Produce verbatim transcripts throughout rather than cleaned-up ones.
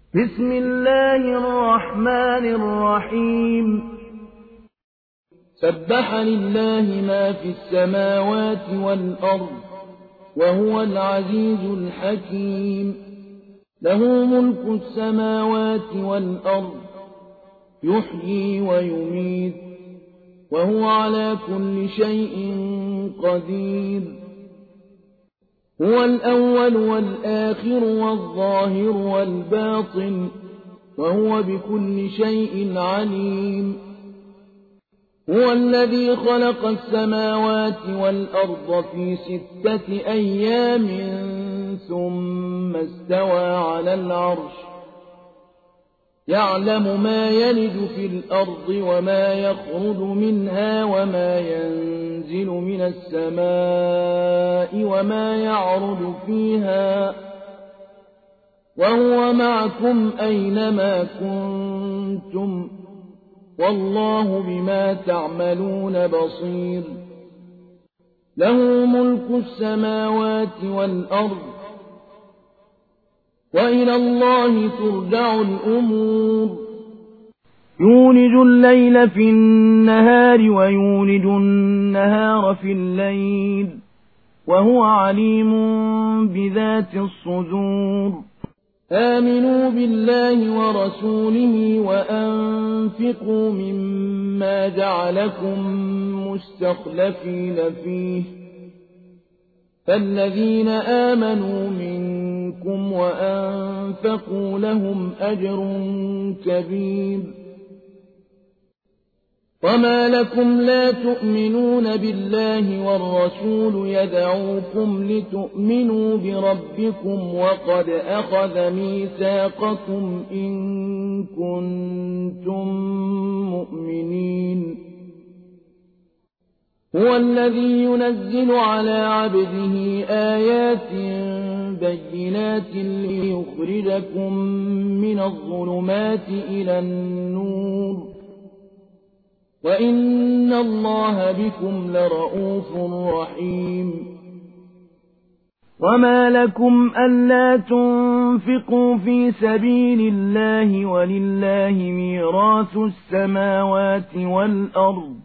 بسم الله الرحمن الرحيم سبح لله ما في السماوات والأرض وهو العزيز الحكيم له ملك السماوات والأرض يحيي ويميت وهو على كل شيء قدير هو الأول والآخر والظاهر والباطن وهو بكل شيء عليم هو الذي خلق السماوات والأرض في ستة أيام ثم استوى على العرش يعلم ما يلج في الأرض وما يخرج منها وما ينزل من السماء وما يعرج فيها وهو معكم أينما كنتم والله بما تعملون بصير له ملك السماوات والأرض وإلى الله ترجع الأمور يولج الليل في النهار ويولج النهار في الليل وهو عليم بذات الصدور آمنوا بالله ورسوله وأنفقوا مما جعلكم مستخلفين فيه فالذين آمنوا منكم وأنفقوا لهم أجر كبير وما لكم لا تؤمنون بالله والرسول يدعوكم لتؤمنوا بربكم وقد أخذ ميثاقكم إن كنتم مؤمنين هو الذي ينزل على عبده آيات بينات ليخرجكم من الظلمات إلى النور وإن الله بكم لرءوف رحيم وما لكم ألا تنفقوا في سبيل الله ولله ميراث السماوات والأرض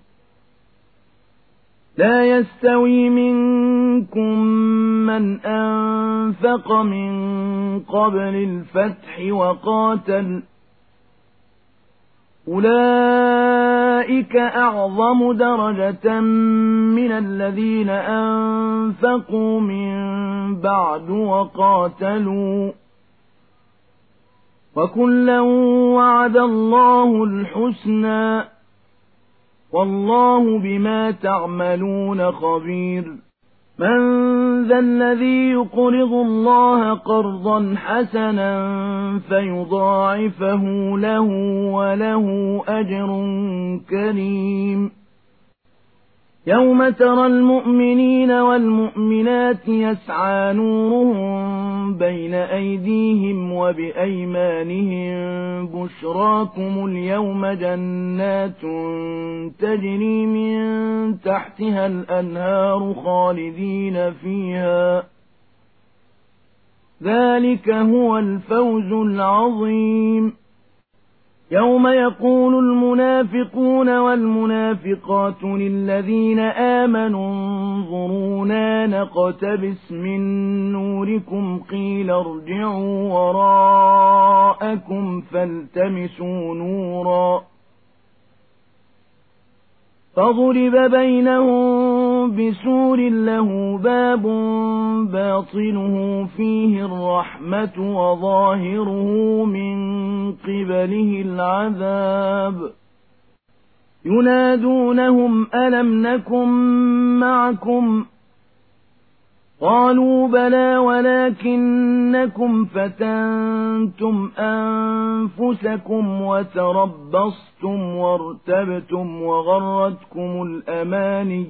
لا يستوي منكم من أنفق من قبل الفتح وقاتل أولئك أعظم درجة من الذين أنفقوا من بعد وقاتلوا وكلا وعد الله الحسنى والله بما تعملون خبير من ذا الذي يقرض الله قرضا حسنا فيضاعفه له وله أجر كريم يوم ترى المؤمنين والمؤمنات يسعى نورهم بين أيديهم وبأيمانهم بشراكم اليوم جنات تجري من تحتها الأنهار خالدين فيها ذلك هو الفوز العظيم يوم يقول المنافقون والمنافقات للذين آمنوا انظرونا نقتبس من نوركم قيل ارجعوا وراءكم فالتمسوا نورا فضرب بينهم بسور له باب باطنه فيه الرحمة وظاهره من قبله العذاب ينادونهم ألم نكن معكم قالوا بلى ولكنكم فتنتم أنفسكم وتربصتم وارتبتم وغرتكم الأماني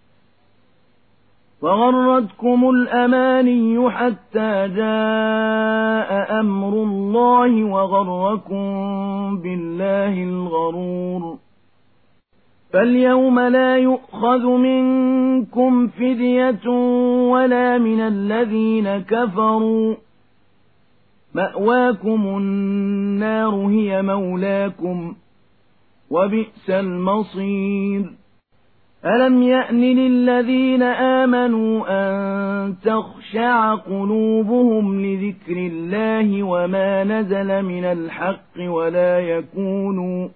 وغرتكم الأماني حتى جاء أمر الله وغركم بالله الغرور فاليوم لا يؤخذ منكم فدية ولا من الذين كفروا مأواكم النار هي مولاكم وبئس المصير ألم يأن للذين آمنوا أن تخشع قلوبهم لذكر الله وما نزل من الحق ولا يكونوا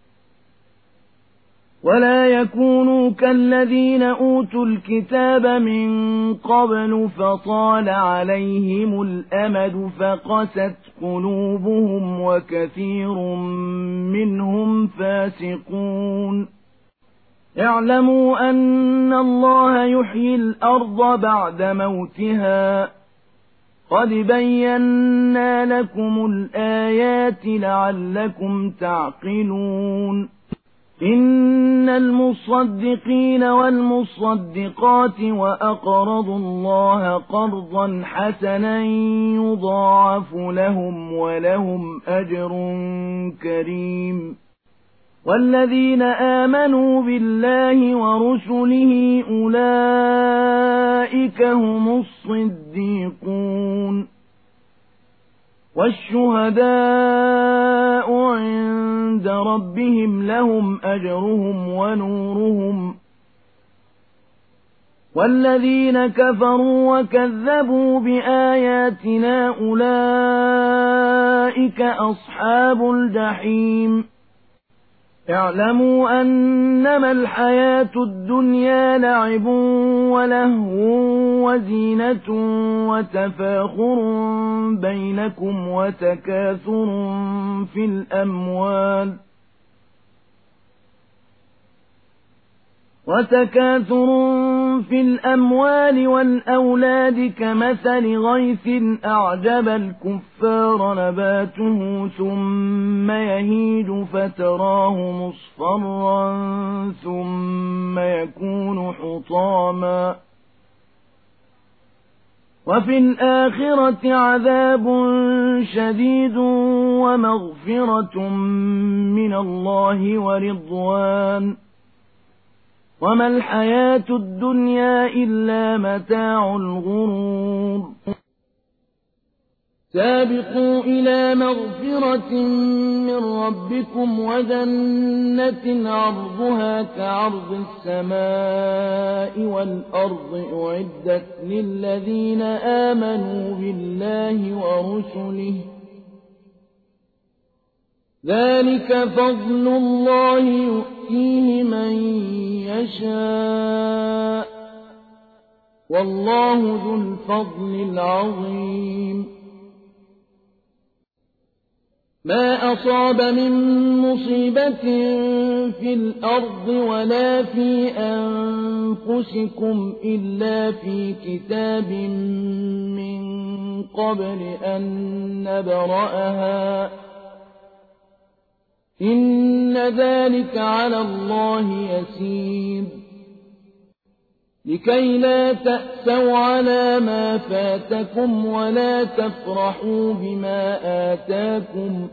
ولا يكونوا كالذين أوتوا الكتاب من قبل فطال عليهم الأمد فقست قلوبهم وكثير منهم فاسقون اعلموا أن الله يحيي الأرض بعد موتها قد بينا لكم الآيات لعلكم تعقلون إن المصدقين والمصدقات وأقرضوا الله قرضا حسنا يضاعف لهم ولهم أجر كريم والذين آمنوا بالله ورسله أولئك هم الصديقون والشهداء عند ربهم لهم أجرهم ونورهم والذين كفروا وكذبوا بآياتنا أولئك أصحاب الجحيم اعلموا أنما الحياة الدنيا لعب ولهو وزينة وتفاخر بينكم وتكاثر في الأموال وتكاثر في الأموال والأولاد كمثل غيث أعجب الكفار نباته ثم يهيج فتراه مصفرا ثم يكون حطاما وفي الآخرة عذاب شديد ومغفرة من الله ورضوان وما الحياة الدنيا إلا متاع الغرور سابقوا إلى مغفرة من ربكم وجنة عرضها كعرض السماء والأرض أعدت للذين آمنوا بالله ورسله ذلك فضل الله يؤتيه من يشاء والله ذو الفضل العظيم ما أصاب من مصيبة في الأرض ولا في أنفسكم إلا في كتاب من قبل أن نبرأها إن ذلك على الله يسير لكي لا تأسوا على ما فاتكم ولا تفرحوا بما آتاكم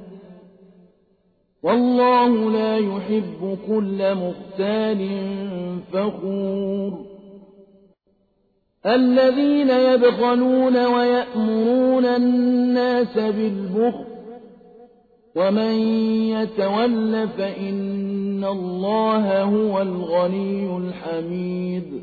والله لا يحب كل مختال فخور الذين يبخلون ويأمرون الناس بالبخل ومن يتول فإن الله هو الغني الحميد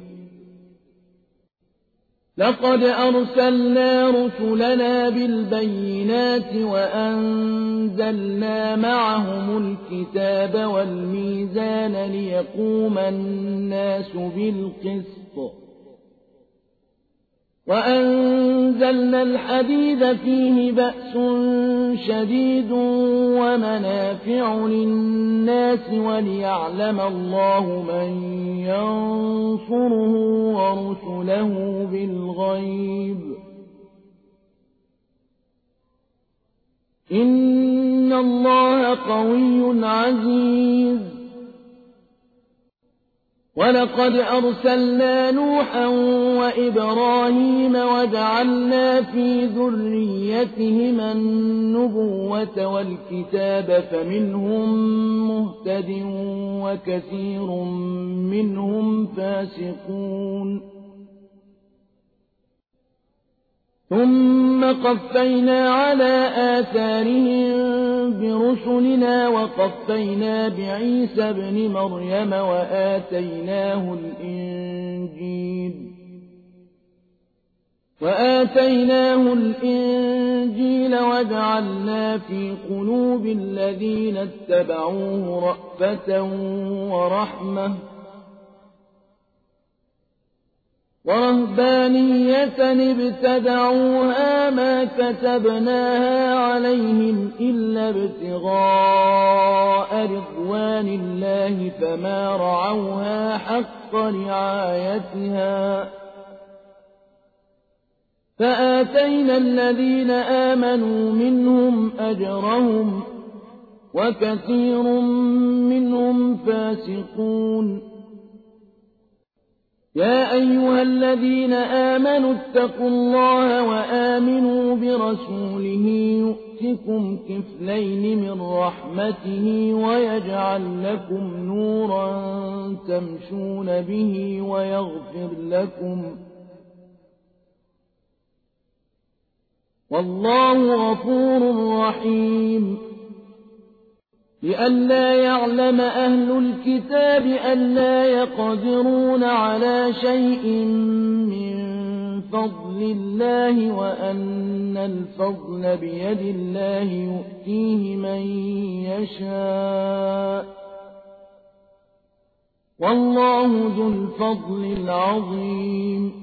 لقد أرسلنا رسلنا بالبينات وأنزلنا معهم الكتاب والميزان ليقوم الناس بالقسط وأنزلنا الحديد فيه بأس شديد ومنافع للناس وليعلم الله من ينصره ورسله بالغيب إن الله قوي عزيز ولقد أرسلنا نوحا وإبراهيم وجعلنا في ذريتهما النبوة والكتاب فمنهم مهتد وكثير منهم فاسقون ثم قفينا على آثارهم برسلنا وقفينا بعيسى ابن مريم وآتيناه الإنجيل وآتيناه الإنجيل وجعلنا في قلوب الذين اتبعوه رأفة ورحمة ورهبانية ابتدعوها ما كتبناها عليهم إلا ابتغاء رضوان الله فما رعوها حق رعايتها فآتينا الذين آمنوا منهم أجرهم وكثير منهم فاسقون يا أيها الذين آمنوا اتقوا الله وآمنوا برسوله يؤتكم كفلين من رحمته ويجعل لكم نورا تمشون به ويغفر لكم والله غفور رحيم لئلا يعلم أهل الكتاب ألا يقدرون على شيء من فضل الله وأن الفضل بيد الله يؤتيه من يشاء والله ذو الفضل العظيم